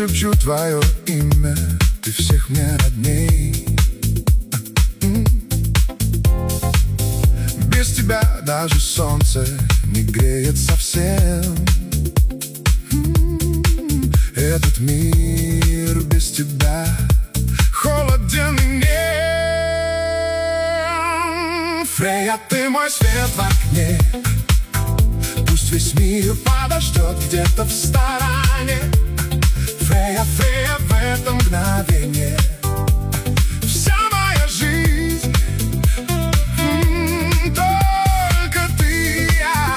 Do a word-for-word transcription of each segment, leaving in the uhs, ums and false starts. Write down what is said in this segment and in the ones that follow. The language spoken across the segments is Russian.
шепчу твое имя, ты всех мне родней. Без тебя даже солнце не греет совсем. Этот мир без тебя холоден и нем. Фрея, ты мой свет в окне, пусть весь мир подождет где-то в стороне. Фрея, Фрея, в это мгновение вся моя жизнь, м-м, только ты и я.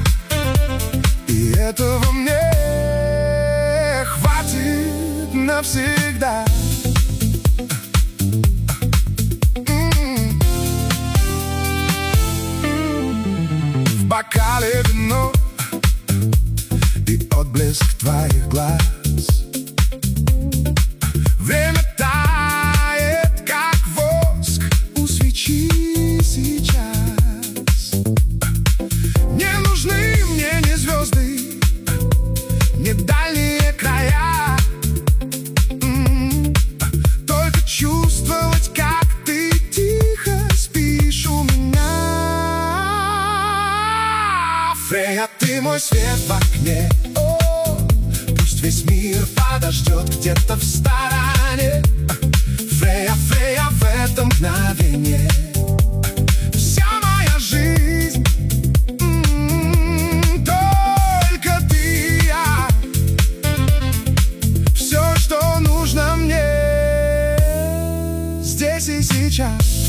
И этого мне хватит навсегда. В бокале вино и отблеск твоих глаз. Время тает, как воск у свечи сейчас. Не нужны мне ни звезды, ни дальние края. М-м-м. Только чувствовать, как ты тихо спишь у меня. Фрея, ты мой свет в окне, о, пусть весь мир подождет где-то в стороне. Фрея, Фрея, в это мгновение вся моя жизнь, м-м, только ты и я. Все, что нужно мне здесь и сейчас.